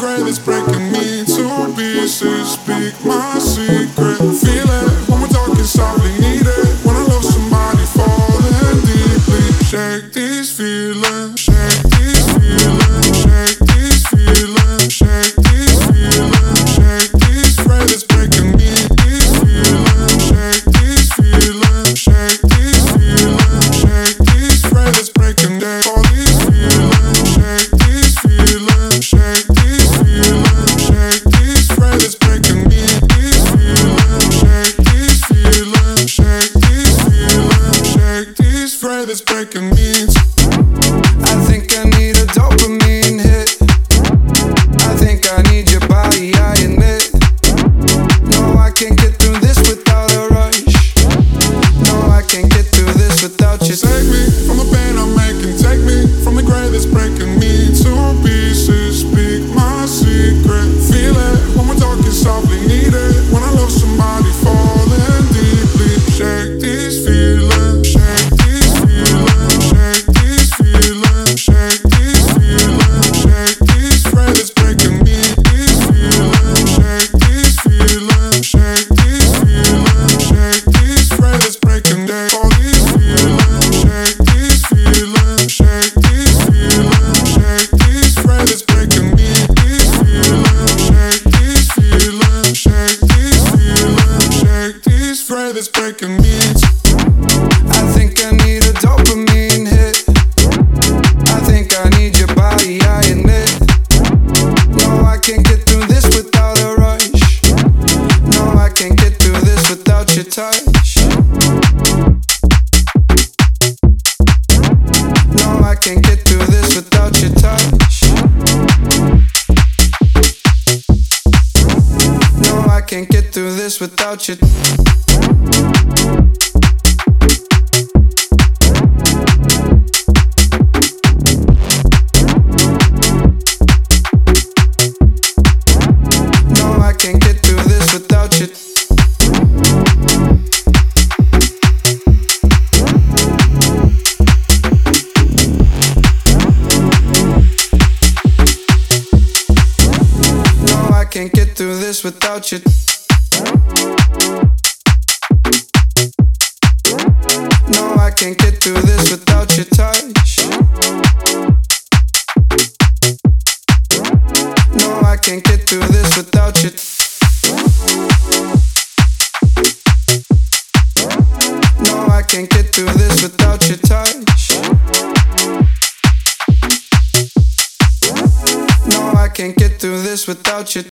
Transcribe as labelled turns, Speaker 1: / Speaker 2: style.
Speaker 1: gray that's breaking me to pieces. Speak my secret. Feel it when we're talking softly. Need it when I love somebody falling deeply. Shake these feelings. Shake these feelings. Shake these feelings. Shake these feelings. Shake these gray that's breaking me. These feelings. Shake these feelings. Shake these feelings. Shake these gray that's breaking me. All these feelings. Shake these feelings. Shake these feelings. Shake these gray that's breaking me. These feelings. Shake these feelings. Shake these feelings. Shake these gray that's breaking me.
Speaker 2: I think I need a dopamine hit. I think I need your body, I admit. No, I can't get through this without a rush. No, I can't get through this without you.
Speaker 1: Take me from the pain I'm making. Take me from the gray that's breaking me to pieces. Speak my secret. Feel it when we're talking softly. Need it when I love somebody falling deeply. Shake these feelings. Shake these feelings. Shake these feelings. Shake these feelings. Shake these gray that's breaking me. These feelings. Shake these feelings. Shake these feelings. Shake these gray that's breaking me. All these feelings. Shake these feelings. Shake these feelings. Shake these gray that's breaking me. These feelings. Shake these feelings. Shake these feelings. Shake these gray that's breaking me.
Speaker 2: I think I need a dopamine hit. I think I need your body, I admit. No, I can't get through this without a rush. No, I can't get through this without your touch. No, I can't get through this without your touch. No, I can't get through this without you. No, I can't get through this without you. No, I can't get through this without you. No, I can't get through this without your touch. No, I can't get through this without you. No, I can't get through this without your touch. No, I can't get through this without you.